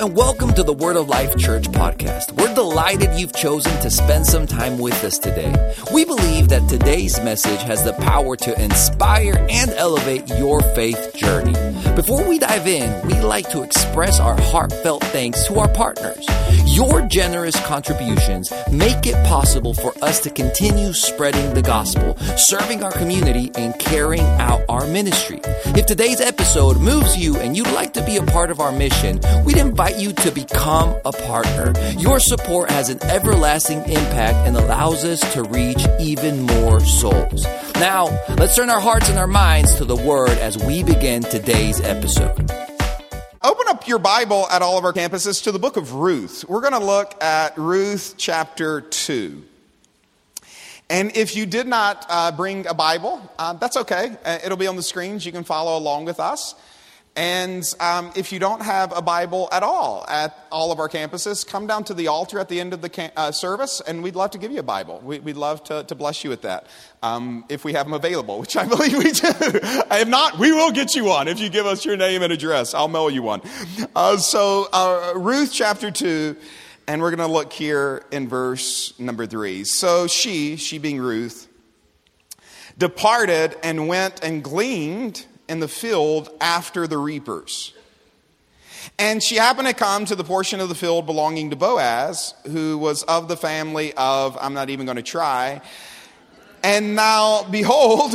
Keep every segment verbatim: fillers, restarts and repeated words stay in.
and welcome to the Word of Life Church podcast. We're delighted you've chosen to spend some time with us today. We believe that today's message has the power to inspire and elevate your faith journey. Before we dive in, we'd like to express our heartfelt thanks to our partners. Your generous contributions make it possible for us to continue spreading the gospel, serving our community, and carrying out our ministry. If today's episode moves you and you'd like to be a part of our mission, we'd invite you to become a partner. Your support has an everlasting impact and allows us to reach even more souls. Now, let's turn our hearts and our minds to the Word as we begin today's episode. Open up your Bible at all of our campuses to the book of Ruth. We're going to look at Ruth chapter two. And if you did not uh, bring a Bible, uh, that's okay. Uh, it'll be on the screens. You can follow along with us. And um, if you don't have a Bible at all at all of our campuses, come down to the altar at the end of the cam- uh, service, and we'd love to give you a Bible. We, we'd love to, to bless you with that, um, if we have them available, which I believe we do. If not, we will get you one. If you give us your name and address, I'll mail you one. Uh, so uh, Ruth chapter two, and we're going to look here in verse number three. So she, she being Ruth, departed and went and gleaned in the field after the reapers. And she happened to come to the portion of the field belonging to Boaz, who was of the family of, I'm not even going to try. And now, behold,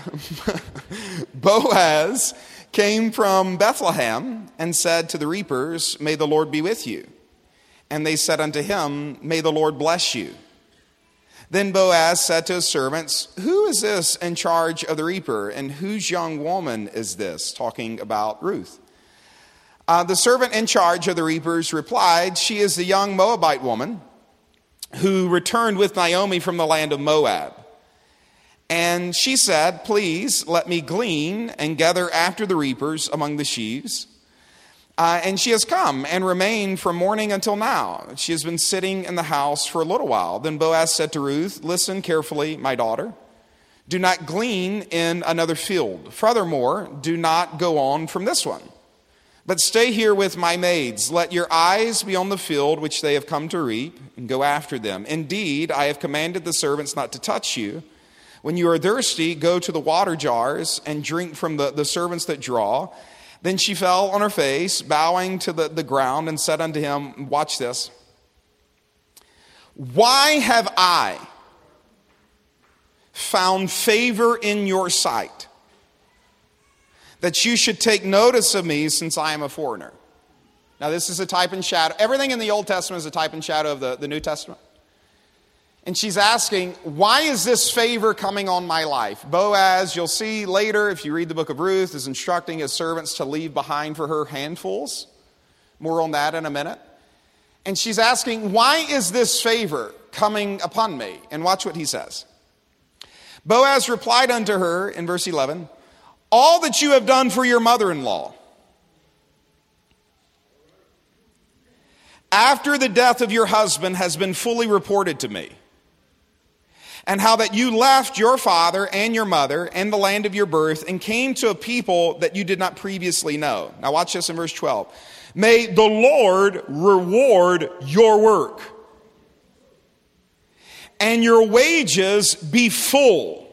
Boaz came from Bethlehem and said to the reapers, "May the Lord be with you." And they said unto him, "May the Lord bless you." Then Boaz said to his servants, "Who is this in charge of the reaper, and whose young woman is this?" Talking about Ruth. Uh, the servant in charge of the reapers replied, "She is the young Moabite woman who returned with Naomi from the land of Moab." And she said, "Please let me glean and gather after the reapers among the sheaves." Uh, and she has come and remained from morning until now. She has been sitting in the house for a little while. Then Boaz said to Ruth, "Listen carefully, my daughter. Do not glean in another field. Furthermore, do not go on from this one, but stay here with my maids. Let your eyes be on the field which they have come to reap, and go after them. Indeed, I have commanded the servants not to touch you. When you are thirsty, go to the water jars and drink from the, the servants that draw." Then she fell on her face, bowing to the, the ground, and said unto him, watch this, "Why have I found favor in your sight, that you should take notice of me, since I am a foreigner?" Now this is a type and shadow. Everything in the Old Testament is a type and shadow of the, the New Testament. And she's asking, why is this favor coming on my life? Boaz, you'll see later, if you read the book of Ruth, is instructing his servants to leave behind for her handfuls. More on that in a minute. And she's asking, why is this favor coming upon me? And watch what he says. Boaz replied unto her in verse eleven, "All that you have done for your mother-in-law, after the death of your husband, has been fully reported to me. And how that you left your father and your mother and the land of your birth and came to a people that you did not previously know." Now watch this in verse twelve. "May the Lord reward your work, and your wages be full."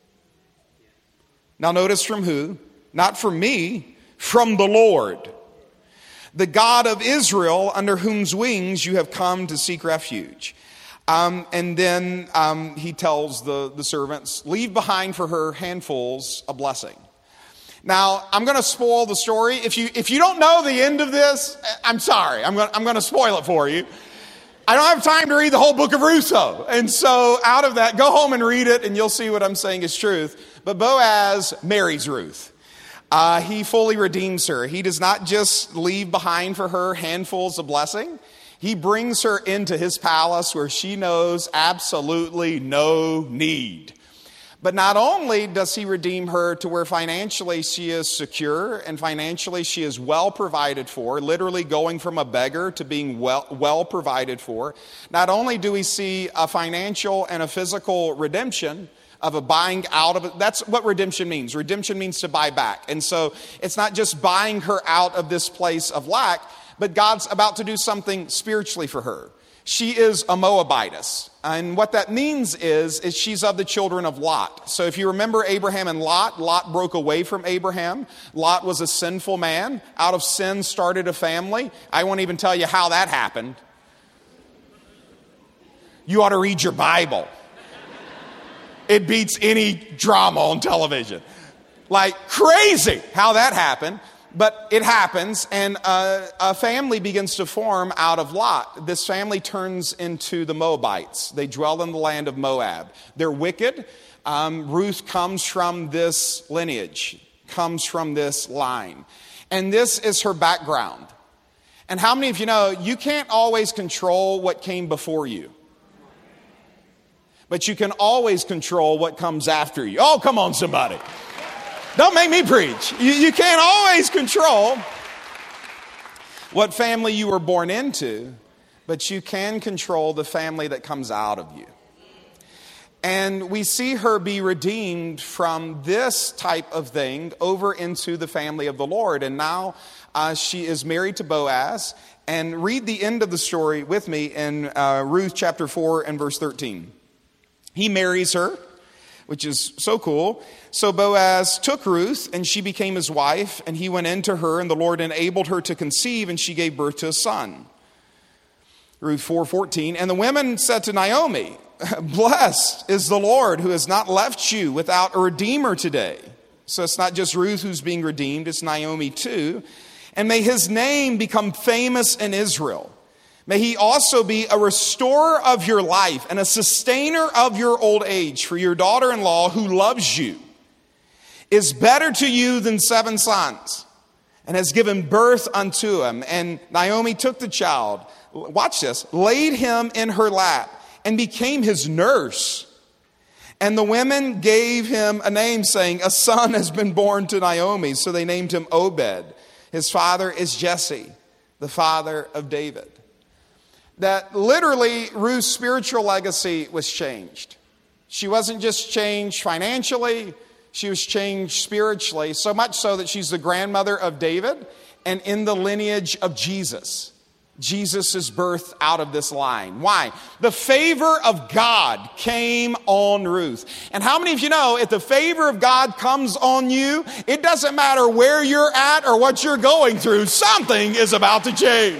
Now notice from who? Not from me, from the Lord, the God of Israel, under whose wings you have come to seek refuge. Um, and then um, he tells the, the servants, leave behind for her handfuls a blessing. Now, I'm going to spoil the story. If you if you don't know the end of this, I'm sorry. I'm going I'm going to spoil it for you. I don't have time to read the whole book of Ruth, though. And so out of that, go home and read it, and you'll see what I'm saying is truth. But Boaz marries Ruth. Uh, he fully redeems her. He does not just leave behind for her handfuls of blessing. He brings her into his palace where she knows absolutely no need. But not only does he redeem her to where financially she is secure and financially she is well provided for, literally going from a beggar to being well, well provided for. Not only do we see a financial and a physical redemption of a buying out of it. That's what redemption means. Redemption means to buy back. And so it's not just buying her out of this place of lack, but God's about to do something spiritually for her. She is a Moabitess. And what that means is, is she's of the children of Lot. So if you remember Abraham and Lot, Lot broke away from Abraham. Lot was a sinful man. Out of sin started a family. I won't even tell you how that happened. You ought to read your Bible. It beats any drama on television. Like crazy how that happened. But it happens, and a, a family begins to form out of Lot. This family turns into the Moabites. They dwell in the land of Moab. They're wicked. Um, Ruth comes from this lineage, comes from this line. And this is her background. And how many of you know you can't always control what came before you? But you can always control what comes after you. Oh, come on, somebody. Don't make me preach. You, you can't always control what family you were born into, but you can control the family that comes out of you. And we see her be redeemed from this type of thing over into the family of the Lord. And now uh, she is married to Boaz. And read the end of the story with me in uh, Ruth chapter four and verse thirteen. He marries her, which is so cool. So Boaz took Ruth, and she became his wife, and he went into her, and the Lord enabled her to conceive, and she gave birth to a son. Ruth four fourteen, and the women said to Naomi, blessed is the Lord who has not left you without a redeemer today. So it's not just Ruth who's being redeemed, it's Naomi too. And may his name become famous in Israel. May he also be a restorer of your life and a sustainer of your old age, for your daughter-in-law who loves you is better to you than seven sons and has given birth unto him. And Naomi took the child, watch this, laid him in her lap and became his nurse. And the women gave him a name, saying, a son has been born to Naomi. So they named him Obed. His father is Jesse, the father of David. That literally Ruth's spiritual legacy was changed. She wasn't just changed financially, she was changed spiritually, so much so that she's the grandmother of David and in the lineage of Jesus. Jesus is birthed out of this line. Why? The favor of God came on Ruth. And how many of you know if the favor of God comes on you, it doesn't matter where you're at or what you're going through, something is about to change.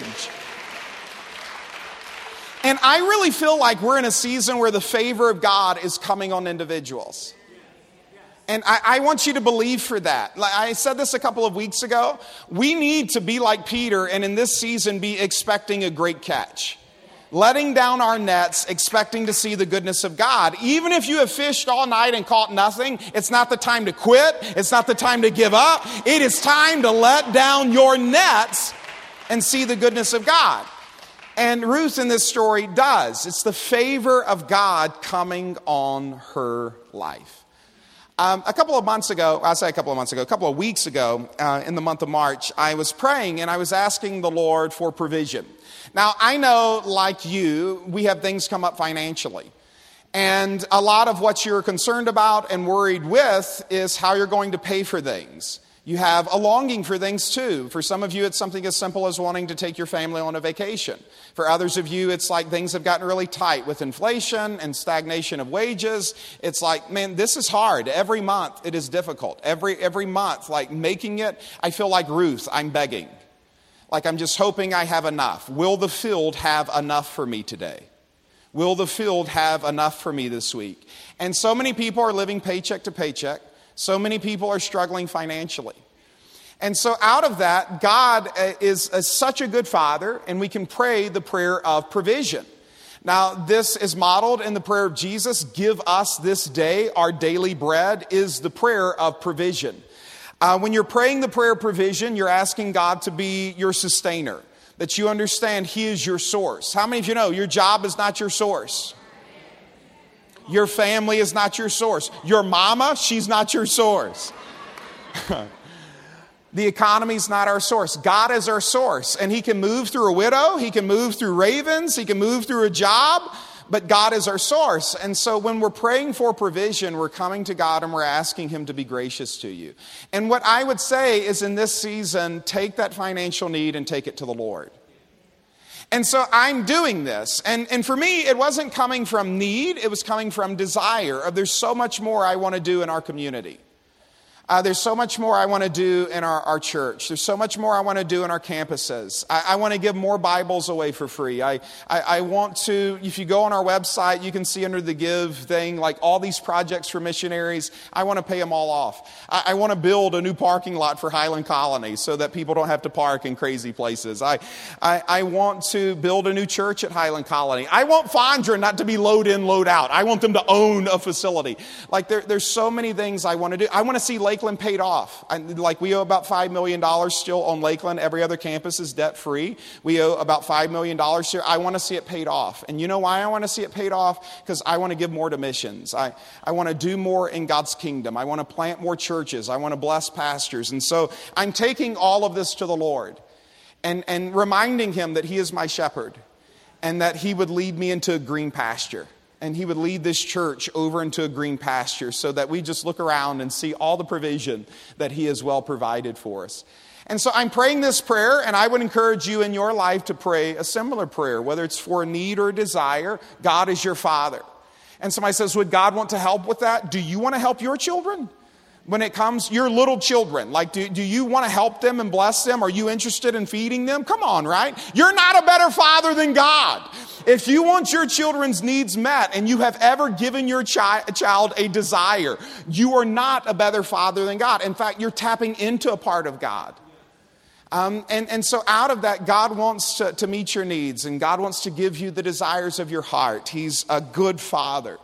And I really feel like we're in a season where the favor of God is coming on individuals. And I, I want you to believe for that. Like I said this a couple of weeks ago. We need to be like Peter and in this season be expecting a great catch. Letting down our nets, expecting to see the goodness of God. Even if you have fished all night and caught nothing, it's not the time to quit. It's not the time to give up. It is time to let down your nets and see the goodness of God. And Ruth in this story does. It's the favor of God coming on her life. Um, a couple of months ago, I'll say a couple of months ago, a couple of weeks ago, uh, in the month of March, I was praying and I was asking the Lord for provision. Now, I know, like you, we have things come up financially. And a lot of what you're concerned about and worried with is how you're going to pay for things. You have a longing for things too. For some of you, it's something as simple as wanting to take your family on a vacation. For others of you, it's like things have gotten really tight with inflation and stagnation of wages. It's like, man, this is hard. Every month it is difficult. Every every month, like making it, I feel like Ruth, I'm begging. Like I'm just hoping I have enough. Will the field have enough for me today? Will the field have enough for me this week? And so many people are living paycheck to paycheck. So many people are struggling financially. And so out of that, God is, is such a good Father, and we can pray the prayer of provision. Now, this is modeled in the prayer of Jesus. Give us this day our daily bread is the prayer of provision. Uh, when you're praying the prayer of provision, you're asking God to be your sustainer, that you understand He is your source. How many of you know your job is not your source? Your family is not your source. Your mama, she's not your source. The economy is not our source. God is our source. And He can move through a widow. He can move through ravens. He can move through a job. but God is our source. And so when we're praying for provision, we're coming to God and we're asking him to be gracious to you. And what I would say is in this season, take that financial need and take it to the Lord. And so I'm doing this. And, and for me, it wasn't coming from need. It was coming from desire of there's so much more I want to do in our community. Uh, there's so much more I want to do in our, our church. There's so much more I want to do in our campuses. I, I want to give more Bibles away for free. I, I, I want to, if you go on our website, you can see under the give thing, like all these projects for missionaries, I want to pay them all off. I, I want to build a new parking lot for Highland Colony so that people don't have to park in crazy places. I, I, I want to build a new church at Highland Colony. I want Fondren not to be load in, load out. I want them to own a facility. Like there, there's so many things I want to do. I want to see Lakeland paid off. I, like we owe about five million dollars still on Lakeland. Every other campus is debt free. We owe about five million dollars here. I want to see it paid off. And you know why I want to see it paid off? Because I want to give more to missions. I, I want to do more in God's kingdom. I want to plant more churches. I want to bless pastors. And so I'm taking all of this to the Lord and, and reminding him that he is my shepherd and that he would lead me into a green pasture. And he would lead this church over into a green pasture so that we just look around and see all the provision that he has well provided for us. And so I'm praying this prayer, and I would encourage you in your life to pray a similar prayer, whether it's for a need or a desire. God is your Father. And somebody says, would God want to help with that? Do you want to help your children? When it comes, your little children, like do, do you want to help them and bless them? Are you interested in feeding them? Come on, right? You're not a better father than God. If you want your children's needs met and you have ever given your chi- child a desire, you are not a better father than God. In fact, you're tapping into a part of God. Um, and, and so out of that, God wants to, to meet your needs, and God wants to give you the desires of your heart. He's a good father.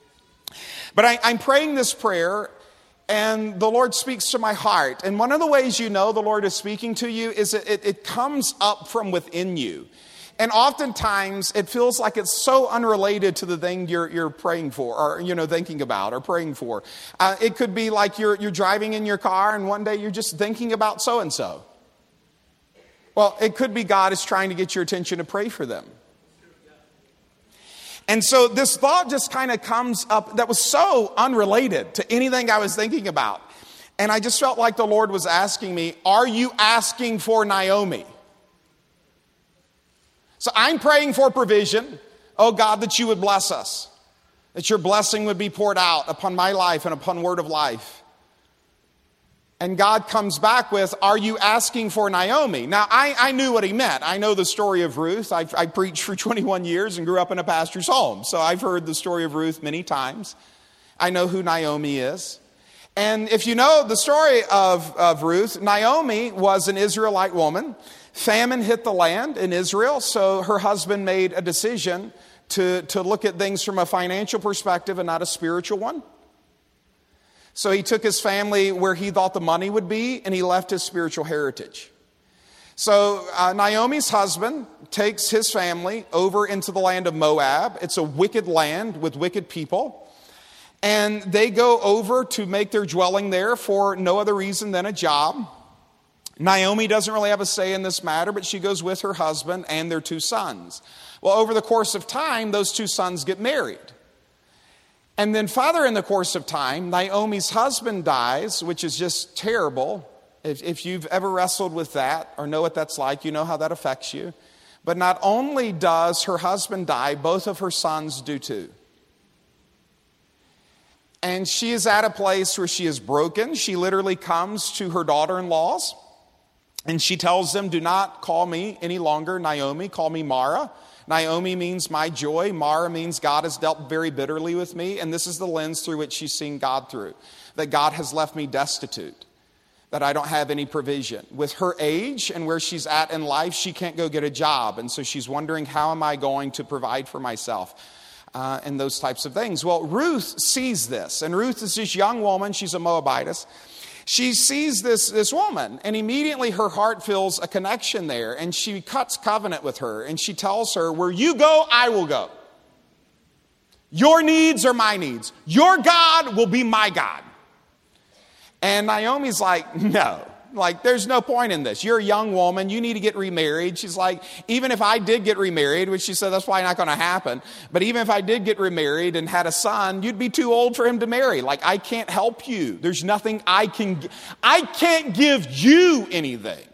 But I, I'm praying this prayer, and the Lord speaks to my heart. And one of the ways you know the Lord is speaking to you is that it, it comes up from within you. And oftentimes it feels like it's so unrelated to the thing you're, you're praying for, or, you know, thinking about or praying for. Uh, it could be like you're, you're driving in your car and one day you're just thinking about so-and-so. Well, it could be God is trying to get your attention to pray for them. And so this thought just kind of comes up that was so unrelated to anything I was thinking about. And I just felt like the Lord was asking me, are you asking for Naomi? So I'm praying for provision. Oh God, that you would bless us. That your blessing would be poured out upon my life and upon Word of Life. And God comes back with, are you asking for Naomi? Now, I, I knew what he meant. I know the story of Ruth. I've, I preached for twenty-one years and grew up in a pastor's home. So I've heard the story of Ruth many times. I know who Naomi is. And if you know the story of, of Ruth, Naomi was an Israelite woman. Famine hit the land in Israel, so her husband made a decision to, to look at things from a financial perspective and not a spiritual one. So he took his family where he thought the money would be, and he left his spiritual heritage. So uh, Naomi's husband takes his family over into the land of Moab. It's a wicked land with wicked people. And they go over to make their dwelling there for no other reason than a job. Naomi doesn't really have a say in this matter, but she goes with her husband and their two sons. Well, over the course of time, those two sons get married. And then further in the course of time, Naomi's husband dies, which is just terrible. If, if you've ever wrestled with that or know what that's like, you know how that affects you. But not only does her husband die, both of her sons do too. And she is at a place where she is broken. She literally comes to her daughter-in-laws and she tells them, do not call me any longer Naomi, call me Mara. Naomi means my joy. Mara means God has dealt very bitterly with me. And this is the lens through which she's seen God through. That God has left me destitute. That I don't have any provision. With her age and where she's at in life, she can't go get a job. And so she's wondering, how am I going to provide for myself? Uh, and those types of things. Well, Ruth sees this. And Ruth is this young woman. She's a Moabitess. She sees this, this woman, and immediately her heart feels a connection there, and she cuts covenant with her, and she tells her, where you go, I will go. Your needs are my needs. Your God will be my God. And Naomi's like, no, Like, there's no point in this. You're a young woman. You need to get remarried. She's like, even if I did get remarried, which she said that's probably not going to happen, but even if I did get remarried and had a son, you'd be too old for him to marry. Like, I can't help you. There's nothing I can, I can't give you anything.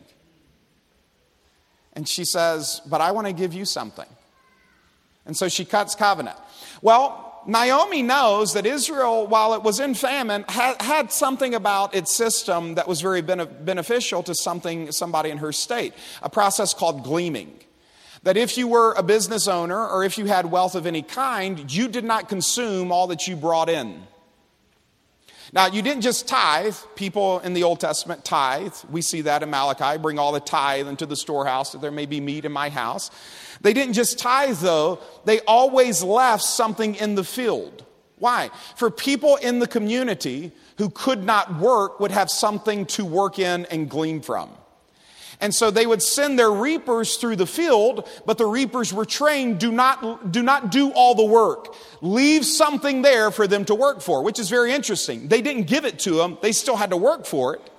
And she says, but I want to give you something. And so she cuts covenant. Well, Naomi knows that Israel, while it was in famine, had, had something about its system that was very bene- beneficial to something, somebody in her state, a process called gleaming. That if you were a business owner or if you had wealth of any kind, you did not consume all that you brought in. Now, you didn't just tithe. People in the Old Testament tithe. We see that in Malachi. Bring all the tithe into the storehouse that there may be meat in my house. They didn't just tithe, though. They always left something in the field. Why? For people in the community who could not work would have something to work in and glean from. And so they would send their reapers through the field, but the reapers were trained, do not, do not do all the work. Leave something there for them to work for, which is very interesting. They didn't give it to them. They still had to work for it.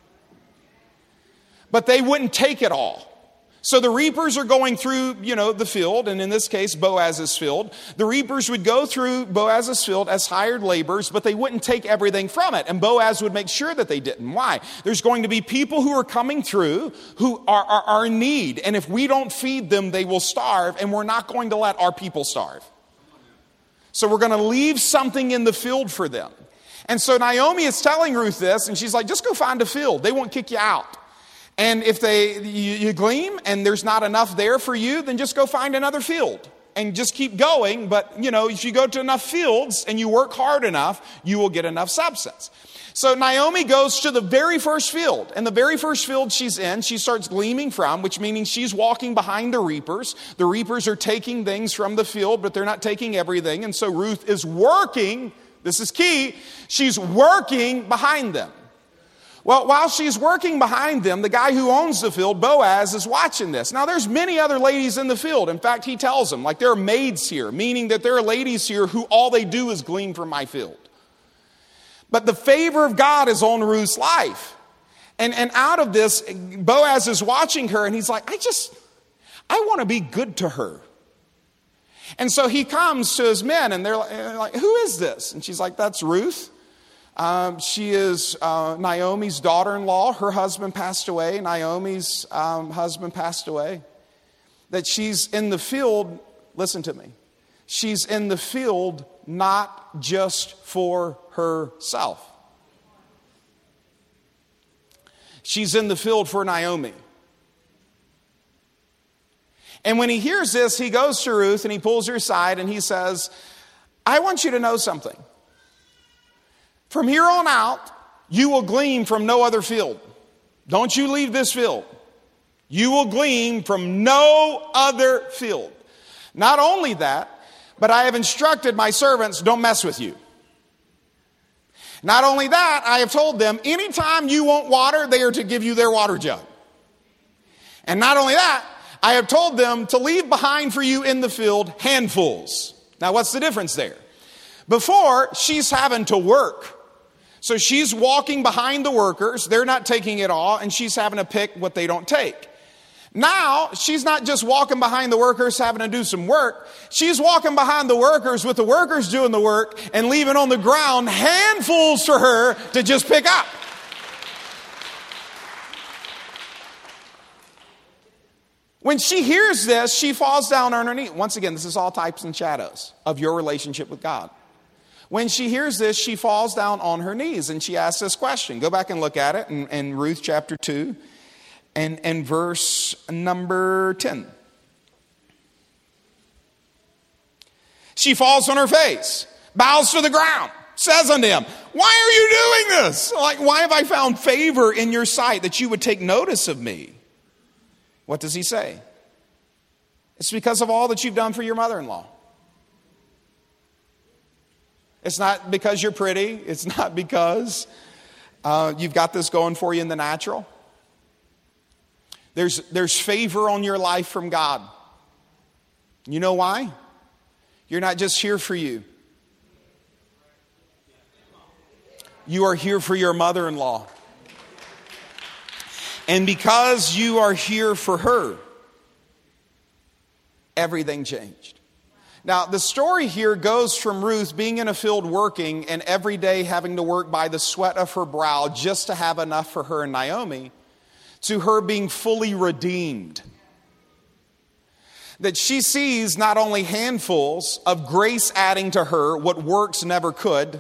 But they wouldn't take it all. So the reapers are going through, you know, the field, and in this case, Boaz's field. The reapers would go through Boaz's field as hired laborers, but they wouldn't take everything from it. And Boaz would make sure that they didn't. Why? There's going to be people who are coming through who are, are, are in need. And if we don't feed them, they will starve, and we're not going to let our people starve. So we're going to leave something in the field for them. And so Naomi is telling Ruth this, and she's like, just go find a field. They won't kick you out. And if they you, you glean and there's not enough there for you, then just go find another field and just keep going. But, you know, if you go to enough fields and you work hard enough, you will get enough substance. So Naomi goes to the very first field. And the very first field she's in, she starts gleaning from, which means she's walking behind the reapers. The reapers are taking things from the field, but they're not taking everything. And so Ruth is working, this is key, she's working behind them. Well, while she's working behind them, the guy who owns the field, Boaz, is watching this. Now, there's many other ladies in the field. In fact, he tells them, like, there are maids here, meaning that there are ladies here who all they do is glean from my field. But the favor of God is on Ruth's life. And, and out of this, Boaz is watching her, and he's like, I just, I want to be good to her. And so he comes to his men, and they're like, who is this? And she's like, that's Ruth. Um, she is uh, Naomi's daughter-in-law. Her husband passed away. Naomi's um, husband passed away. That she's in the field, listen to me, she's in the field not just for herself. She's in the field for Naomi. And when he hears this, he goes to Ruth and he pulls her aside and he says, I want you to know something. From here on out, you will glean from no other field. Don't you leave this field. You will glean from no other field. Not only that, but I have instructed my servants, don't mess with you. Not only that, I have told them, anytime you want water, they are to give you their water jug. And not only that, I have told them to leave behind for you in the field handfuls. Now, what's the difference there? Before, she's having to work. So she's walking behind the workers. They're not taking it all, and she's having to pick what they don't take. Now, she's not just walking behind the workers having to do some work. She's walking behind the workers with the workers doing the work and leaving on the ground handfuls for her to just pick up. When she hears this, she falls down on her knee. Once again, this is all types and shadows of your relationship with God. When she hears this, she falls down on her knees and she asks this question. Go back and look at it in, in Ruth chapter two and, and verse number ten. She falls on her face, bows to the ground, says unto him, why are you doing this? Like, why have I found favor in your sight that you would take notice of me? What does he say? It's because of all that you've done for your mother-in-law. It's not because you're pretty. It's not because uh, you've got this going for you in the natural. There's, there's favor on your life from God. You know why? You're not just here for you. You are here for your mother-in-law. And because you are here for her, everything changed. Now, the story here goes from Ruth being in a field working and every day having to work by the sweat of her brow just to have enough for her and Naomi, to her being fully redeemed. That she sees not only handfuls of grace adding to her what works never could.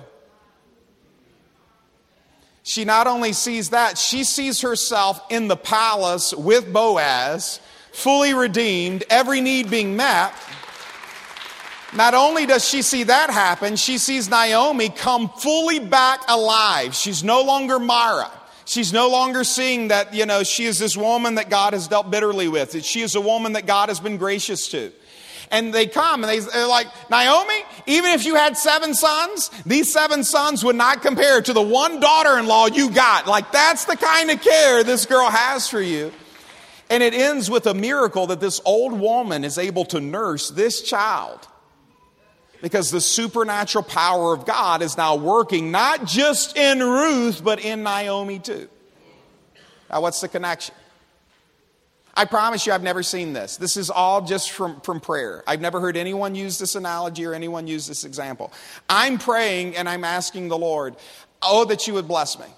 She not only sees that, she sees herself in the palace with Boaz, fully redeemed, every need being met. Not only does she see that happen, she sees Naomi come fully back alive. She's no longer Mara. She's no longer seeing that, you know, she is this woman that God has dealt bitterly with. That she is a woman that God has been gracious to. And they come and they, they're like, Naomi, even if you had seven sons, these seven sons would not compare to the one daughter-in-law you got. Like, that's the kind of care this girl has for you. And it ends with a miracle that this old woman is able to nurse this child. Because the supernatural power of God is now working not just in Ruth, but in Naomi too. Now, what's the connection? I promise you I've never seen this. This is all just from, from prayer. I've never heard anyone use this analogy or anyone use this example. I'm praying and I'm asking the Lord, oh, that you would bless me.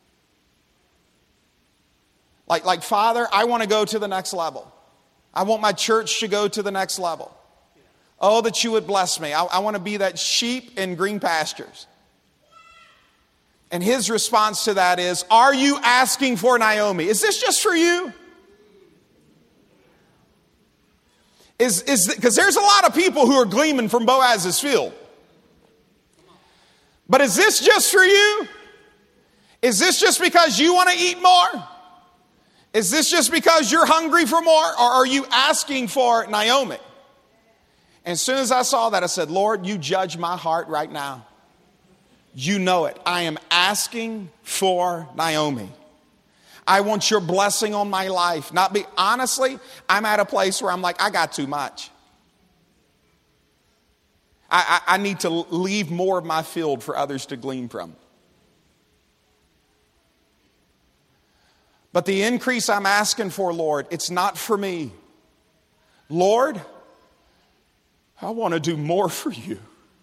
Like, like Father, I want to go to the next level. I want my church to go to the next level. Oh, that you would bless me. I, I want to be that sheep in green pastures. And his response to that is, are you asking for Naomi? Is this just for you? Is is because there's a lot of people who are gleaming from Boaz's field. But is this just for you? Is this just because you want to eat more? Is this just because you're hungry for more? Or are you asking for Naomi? And as soon as I saw that, I said, Lord, you judge my heart right now. You know it. I am asking for Naomi. I want your blessing on my life. Not be, honestly, I'm at a place where I'm like, I got too much. I, I, I need to leave more of my field for others to glean from. But the increase I'm asking for, Lord, it's not for me. Lord, I want to do more for you.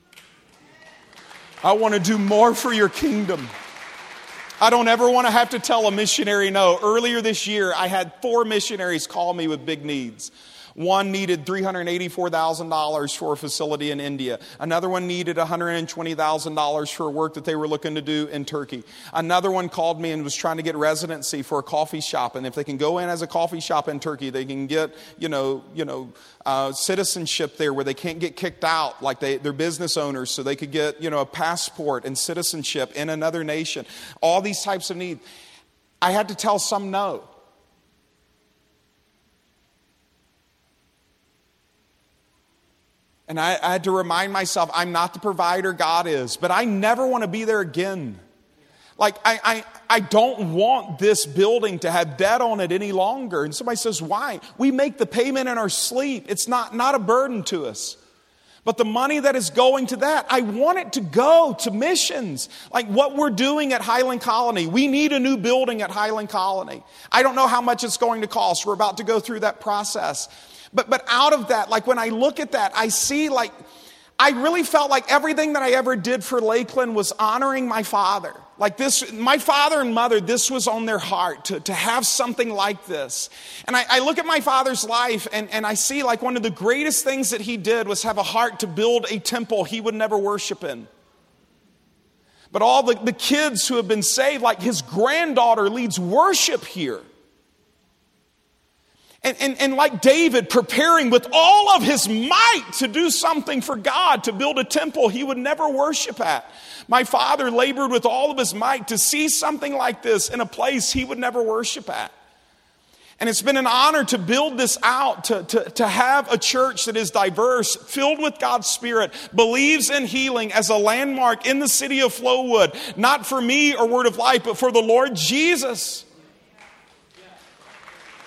I want to do more for your kingdom. I don't ever want to have to tell a missionary no. Earlier this year, I had four missionaries call me with big needs. One needed three hundred eighty-four thousand dollars for a facility in India. Another one needed one hundred twenty thousand dollars for work that they were looking to do in Turkey. Another one called me and was trying to get residency for a coffee shop. And if they can go in as a coffee shop in Turkey, they can get, you know, you know, uh, citizenship there where they can't get kicked out like they, they're business owners. So they could get, you know, a passport and citizenship in another nation. All these types of needs. I had to tell some no. And I, I had to remind myself, I'm not the provider, God is. But I never want to be there again. Like, I, I, I don't want this building to have debt on it any longer. And somebody says, why? We make the payment in our sleep. It's not, not a burden to us. But the money that is going to that, I want it to go to missions. Like what we're doing at Highland Colony. We need a new building at Highland Colony. I don't know how much it's going to cost. We're about to go through that process. But but out of that, like when I look at that, I see like, I really felt like everything that I ever did for Lakeland was honoring my father. Like this, my father and mother, this was on their heart to, to have something like this. And I, I look at my father's life and, and I see like one of the greatest things that he did was have a heart to build a temple he would never worship in. But all the, the kids who have been saved, like his granddaughter leads worship here. And, and, and like David, preparing with all of his might to do something for God, to build a temple he would never worship at. My father labored with all of his might to see something like this in a place he would never worship at. And it's been an honor to build this out, to, to, to have a church that is diverse, filled with God's Spirit, believes in healing as a landmark in the city of Flowood, not for me or Word of Life, but for the Lord Jesus.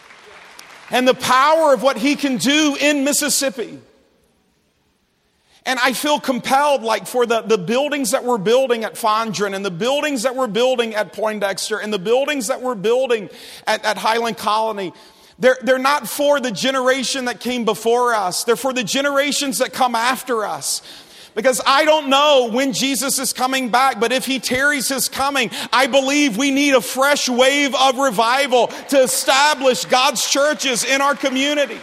And the power of what he can do in Mississippi. And And I feel compelled, like for the, the buildings that we're building at Fondren and the buildings that we're building at Poindexter and the buildings that we're building at, at Highland Colony, they're, they're not for the generation that came before us. They're for the generations that come after us. Because I don't know when Jesus is coming back, but if he tarries his coming, I believe we need a fresh wave of revival to establish God's churches in our community.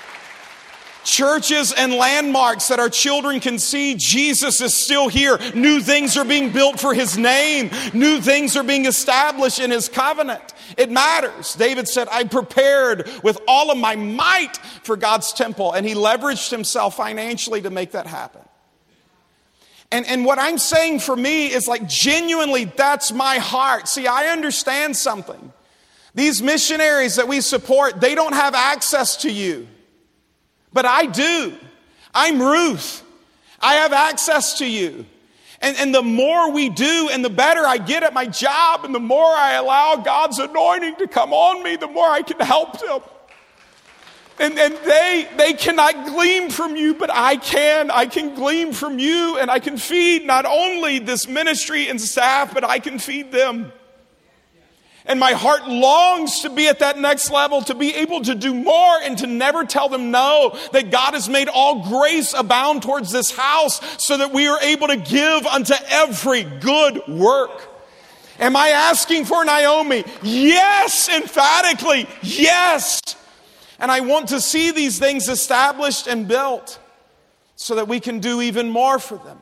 Churches and landmarks that our children can see Jesus is still here. New things are being built for his name. New things are being established in his covenant. It matters. David said, I prepared with all of my might for God's temple. And he leveraged himself financially to make that happen. And, and what I'm saying for me is like genuinely, that's my heart. See, I understand something. These missionaries that we support, they don't have access to you. But I do. I'm Ruth. I have access to you. And, and the more we do and the better I get at my job and the more I allow God's anointing to come on me, the more I can help them. And, and they, they cannot glean from you, but I can. I can glean from you and I can feed not only this ministry and staff, but I can feed them. And my heart longs to be at that next level, to be able to do more and to never tell them no, that God has made all grace abound towards this house so that we are able to give unto every good work. Am I asking for Naomi? Yes, emphatically, yes. And I want to see these things established and built so that we can do even more for them.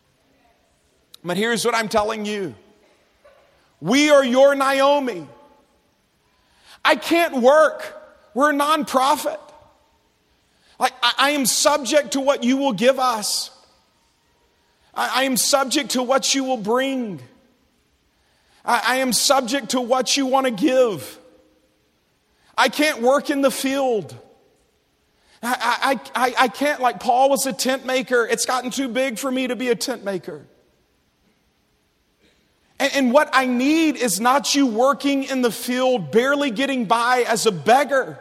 But here's what I'm telling you. We are your Naomi. I can't work. We're a nonprofit. Like, I, I am subject to what you will give us. I, I am subject to what you will bring. I, I am subject to what you want to give. I can't work in the field. I, I, I, I can't, like Paul was a tent maker. It's gotten too big for me to be a tent maker. And, and what I need is not you working in the field, barely getting by as a beggar.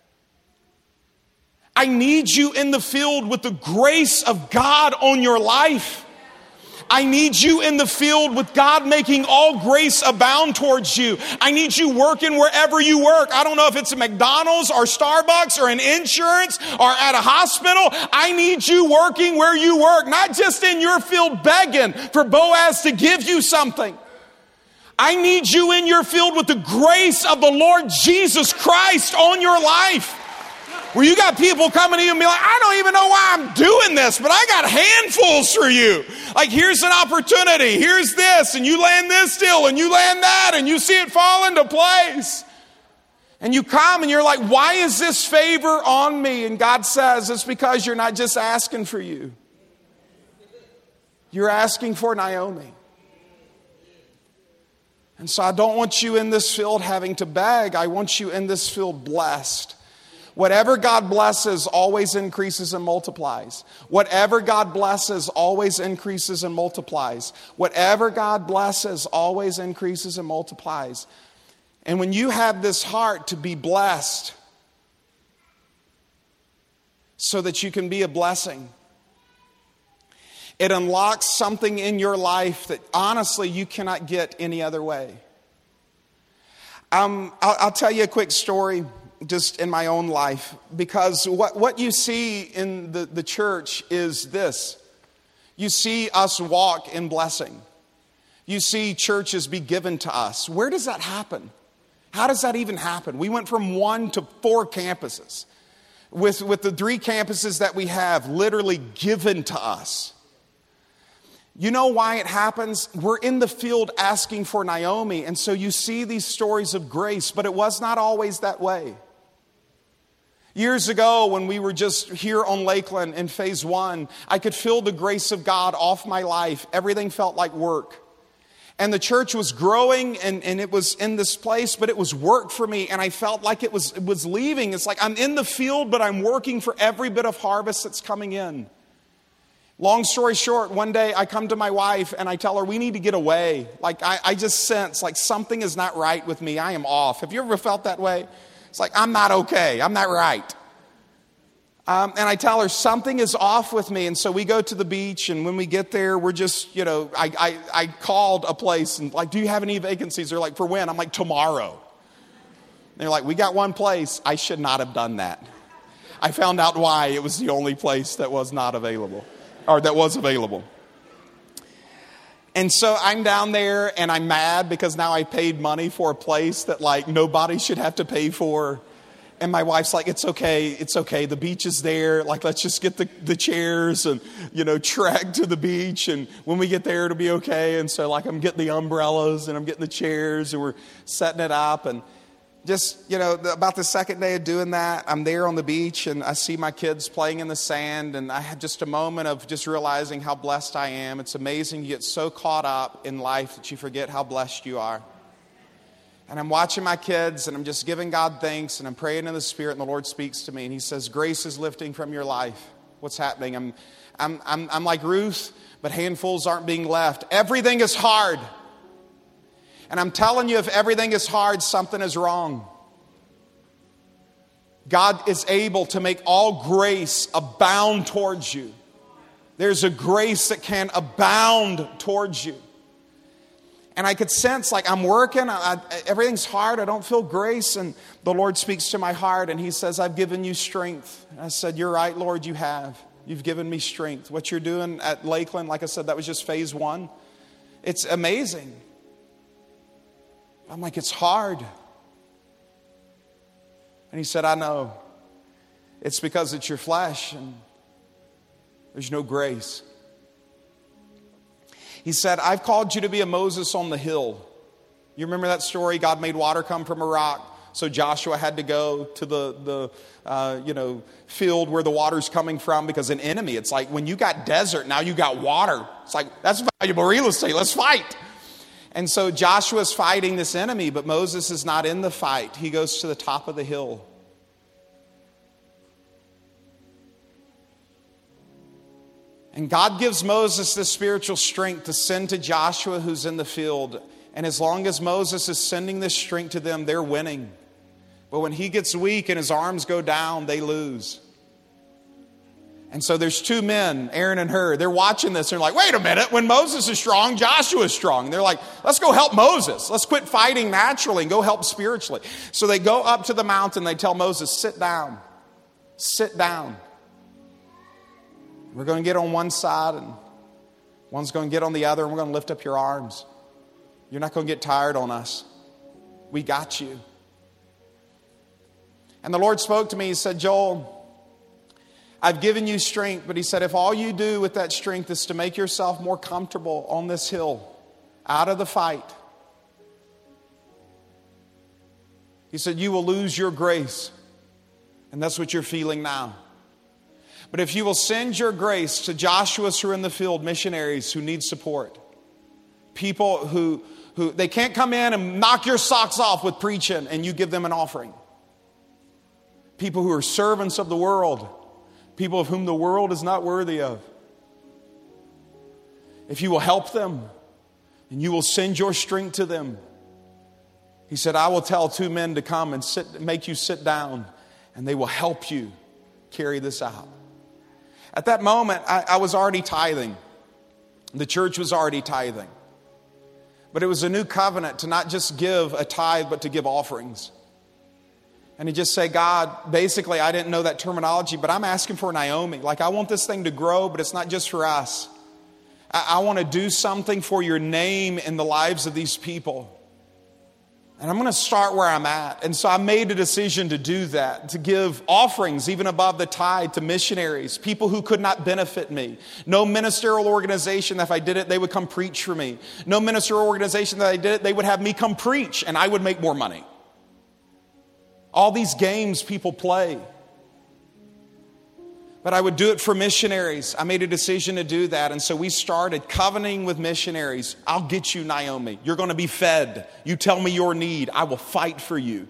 I need you in the field with the grace of God on your life. I need you in the field with God making all grace abound towards you. I need you working wherever you work. I don't know if it's a McDonald's or Starbucks or an insurance or at a hospital. I need you working where you work, not just in your field begging for Boaz to give you something. I need you in your field with the grace of the Lord Jesus Christ on your life. Where you got people coming to you and be like, I don't even know why I'm doing this, but I got handfuls for you. Like, here's an opportunity. Here's this, and you land this deal, and you land that, and you see it fall into place. And you come and you're like, why is this favor on me? And God says, it's because you're not just asking for you. You're asking for Naomi. And so I don't want you in this field having to beg. I want you in this field blessed. Whatever God blesses always increases and multiplies. Whatever God blesses always increases and multiplies. Whatever God blesses always increases and multiplies. And when you have this heart to be blessed so that you can be a blessing, it unlocks something in your life that honestly you cannot get any other way. Um, I'll, I'll tell you a quick story. Just in my own life, because what, what you see in the, the church is this. You see us walk in blessing. You see churches be given to us. Where does that happen? How does that even happen? We went from one to four campuses. With, with the three campuses that we have literally given to us. You know why it happens? We're in the field asking for Naomi, and so you see these stories of grace, but it was not always that way. Years ago, when we were just here on Lakeland in phase one, I could feel the grace of God off my life. Everything felt like work. And the church was growing and, and it was in this place, but it was work for me. And I felt like it was, it was leaving. It's like I'm in the field, but I'm working for every bit of harvest that's coming in. Long story short, one day I come to my wife and I tell her we need to get away. Like I, I just sense like something is not right with me. I am off. Have you ever felt that way? It's like, I'm not okay. I'm not right. Um, and I tell her something is off with me. And so we go to the beach, and when we get there, we're just, you know, I, I, I called a place and like, do you have any vacancies? They're like, for when? I'm like, tomorrow. And they're like, we got one place. I should not have done that. I found out why. It was the only place that was not available, or that was available. And so I'm down there and I'm mad because now I paid money for a place that like nobody should have to pay for. And my wife's like, it's okay, it's okay. The beach is there. Like, let's just get the, the chairs and, you know, trek to the beach. And when we get there, it'll be okay. And so, like, I'm getting the umbrellas and I'm getting the chairs and we're setting it up. And just, you know, the, about the second day of doing that, I'm there on the beach and I see my kids playing in the sand. And I had just a moment of just realizing how blessed I am. It's amazing. You get so caught up in life that you forget how blessed you are. And I'm watching my kids and I'm just giving God thanks and I'm praying in the Spirit and the Lord speaks to me and He says, grace is lifting from your life. What's happening? I'm, I'm, I'm, I'm like Ruth, but handfuls aren't being left. Everything is hard. And I'm telling you, if everything is hard, something is wrong. God is able to make all grace abound towards you. There's a grace that can abound towards you. And I could sense, like, I'm working, I, I, everything's hard, I don't feel grace. And the Lord speaks to my heart and He says, I've given you strength. And I said, you're right, Lord, you have. You've given me strength. What you're doing at Lakeland, like I said, that was just phase one. It's amazing. I'm like, it's hard. And He said, I know. It's because it's your flesh and there's no grace. He said, I've called you to be a Moses on the hill. You remember that story? God made water come from a rock. So Joshua had to go to the, the uh, you know, field where the water's coming from because an enemy. It's like when you got desert, now you got water. It's like, that's valuable real estate. Let's fight. And so Joshua's fighting this enemy, but Moses is not in the fight. He goes to the top of the hill. And God gives Moses this spiritual strength to send to Joshua who's in the field. And as long as Moses is sending this strength to them, they're winning. But when he gets weak and his arms go down, they lose. And so there's two men, Aaron and Hur. They're watching this. They're like, wait a minute. When Moses is strong, Joshua is strong. And they're like, let's go help Moses. Let's quit fighting naturally and go help spiritually. So they go up to the mountain. They tell Moses, sit down. Sit down. We're going to get on one side and one's going to get on the other and we're going to lift up your arms. You're not going to get tired on us. We got you. And the Lord spoke to me. He said, Joel, I've given you strength. But He said, if all you do with that strength is to make yourself more comfortable on this hill, out of the fight, He said, you will lose your grace. And that's what you're feeling now. But if you will send your grace to Joshua's who are in the field, missionaries who need support, people who, who they can't come in and knock your socks off with preaching and you give them an offering. People who are servants of the world, people of whom the world is not worthy of. If you will help them and you will send your strength to them, He said, I will tell two men to come and sit, make you sit down and they will help you carry this out. At that moment, I, I was already tithing. The church was already tithing. But it was a new covenant to not just give a tithe, but to give offerings. And to just say, God, basically, I didn't know that terminology, but I'm asking for Naomi. Like, I want this thing to grow, but it's not just for us. I, I want to do something for your name in the lives of these people. And I'm going to start where I'm at. And so I made a decision to do that, to give offerings even above the tithe to missionaries, people who could not benefit me. No ministerial organization that if I did it, they would come preach for me. No ministerial organization that I did it, they would have me come preach and I would make more money. All these games people play. But I would do it for missionaries. I made a decision to do that. And so we started covenanting with missionaries. I'll get you, Naomi. You're going to be fed. You tell me your need. I will fight for you.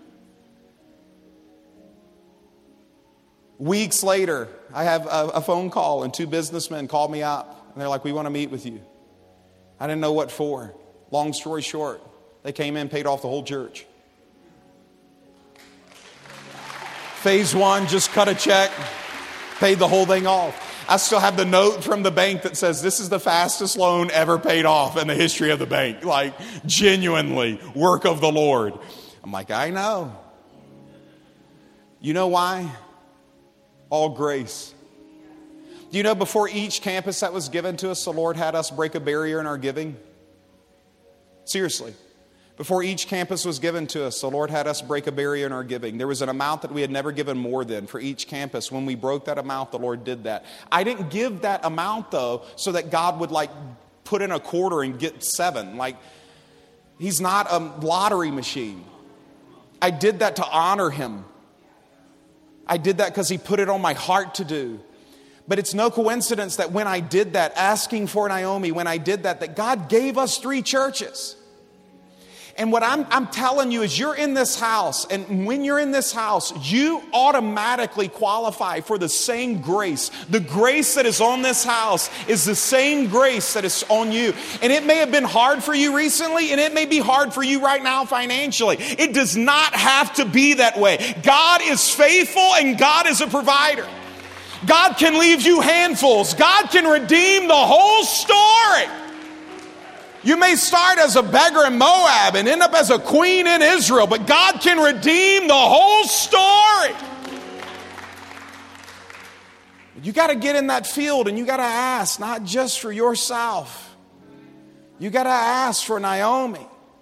Weeks later, I have a, a phone call and two businessmen called me up. And they're like, we want to meet with you. I didn't know what for. Long story short, they came in, paid off the whole church. Phase one, just cut a check. Paid the whole thing off. I still have the note from the bank that says this is the fastest loan ever paid off in the history of the bank. Like, genuinely, work of the Lord. I'm like, I know. You know why? All grace. Do you know before each campus that was given to us, the Lord had us break a barrier in our giving? Seriously. Before each campus was given to us, the Lord had us break a barrier in our giving. There was an amount that we had never given more than for each campus. When we broke that amount, the Lord did that. I didn't give that amount, though, so that God would, like, put in a quarter and get seven. Like, He's not a lottery machine. I did that to honor Him. I did that because He put it on my heart to do. But it's no coincidence that when I did that, asking for Naomi, when I did that, that God gave us three churches. And what I'm, I'm telling you is you're in this house, and when you're in this house, you automatically qualify for the same grace. The grace that is on this house is the same grace that is on you. And it may have been hard for you recently, and it may be hard for you right now financially. It does not have to be that way. God is faithful, and God is a provider. God can leave you handfuls. God can redeem the whole story. You may start as a beggar in Moab and end up as a queen in Israel, but God can redeem the whole story. You got to get in that field and you got to ask, not just for yourself. You got to ask for Naomi.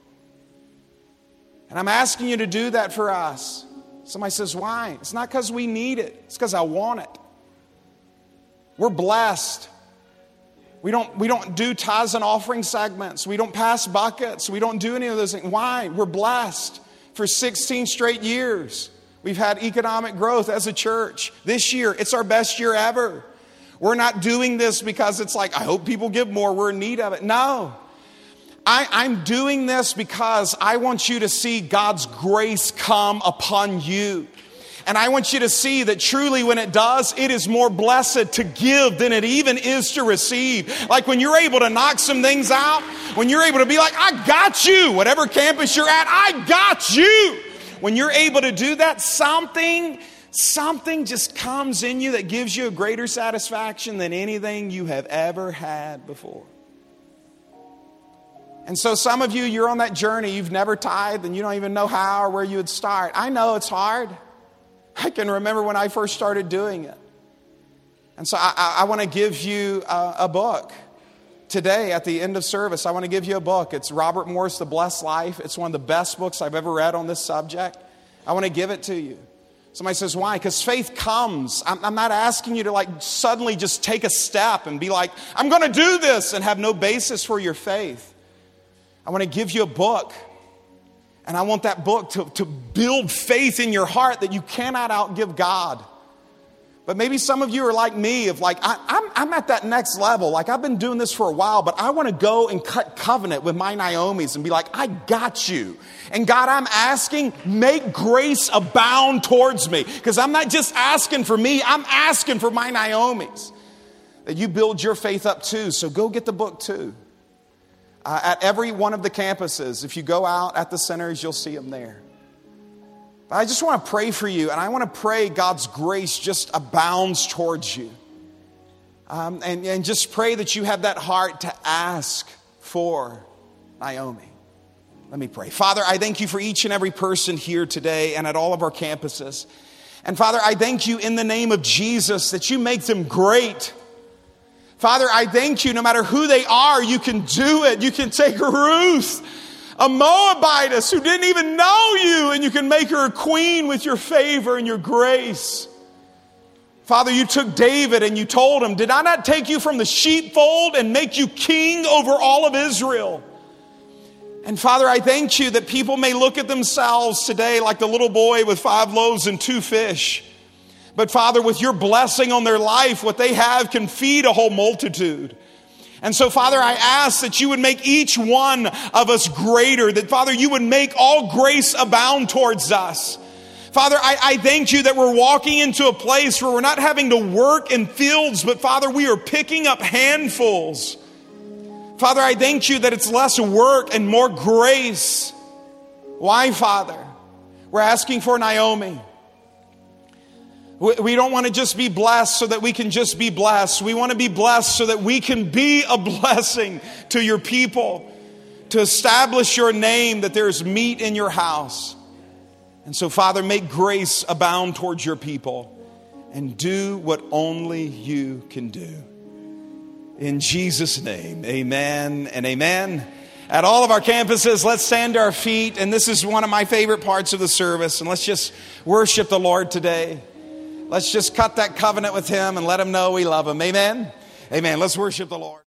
And I'm asking you to do that for us. Somebody says, why? It's not because we need it. It's because I want it. We're blessed. We don't, we don't do tithes and offering segments. We don't pass buckets. We don't do any of those things. Why? We're blessed. For sixteen straight years, we've had economic growth as a church. This year, it's our best year ever. We're not doing this because it's like, I hope people give more. We're in need of it. No. I, I'm doing this because I want you to see God's grace come upon you. And I want you to see that truly when it does, it is more blessed to give than it even is to receive. Like when you're able to knock some things out, when you're able to be like, I got you, whatever campus you're at, I got you. When you're able to do that, something, something just comes in you that gives you a greater satisfaction than anything you have ever had before. And so some of you, you're on that journey, you've never tithed and you don't even know how or where you would start. I know it's hard. I can remember when I first started doing it. And so I, I, I want to give you a, a book. Today, at the end of service, I want to give you a book. It's Robert Morris, The Blessed Life. It's one of the best books I've ever read on this subject. I want to give it to you. Somebody says, why? Because faith comes. I'm, I'm not asking you to like suddenly just take a step and be like, I'm going to do this and have no basis for your faith. I want to give you a book. And I want that book to, to build faith in your heart that you cannot outgive God. But maybe some of you are like me, of like, I, I'm, I'm at that next level. Like, I've been doing this for a while, but I want to go and cut covenant with my Naomis and be like, I got you. And God, I'm asking, make grace abound towards me. Because I'm not just asking for me, I'm asking for my Naomis. That you build your faith up too. So go get the book too. Uh, at every one of the campuses, if you go out at the centers, you'll see them there. But I just want to pray for you, and I want to pray God's grace just abounds towards you. Um, and, and just pray that you have that heart to ask for Naomi. Let me pray. Father, I thank you for each and every person here today and at all of our campuses. And Father, I thank you in the name of Jesus that you make them great. Father, I thank you, no matter who they are, you can do it. You can take Ruth, a Moabitess who didn't even know you, and you can make her a queen with your favor and your grace. Father, you took David and you told him, did I not take you from the sheepfold and make you king over all of Israel? And Father, I thank you that people may look at themselves today like the little boy with five loaves and two fish. But Father, with your blessing on their life, what they have can feed a whole multitude. And so, Father, I ask that you would make each one of us greater, that, Father, you would make all grace abound towards us. Father, I, I thank you that we're walking into a place where we're not having to work in fields, but, Father, we are picking up handfuls. Father, I thank you that it's less work and more grace. Why, Father? We're asking for Naomi. We don't want to just be blessed so that we can just be blessed. We want to be blessed so that we can be a blessing to your people, to establish your name, that there's meat in your house. And so, Father, make grace abound towards your people and do what only you can do. In Jesus' name, amen and amen. At all of our campuses, let's stand to our feet. And this is one of my favorite parts of the service. And let's just worship the Lord today. Let's just cut that covenant with him and let him know we love him. Amen? Amen. Let's worship the Lord.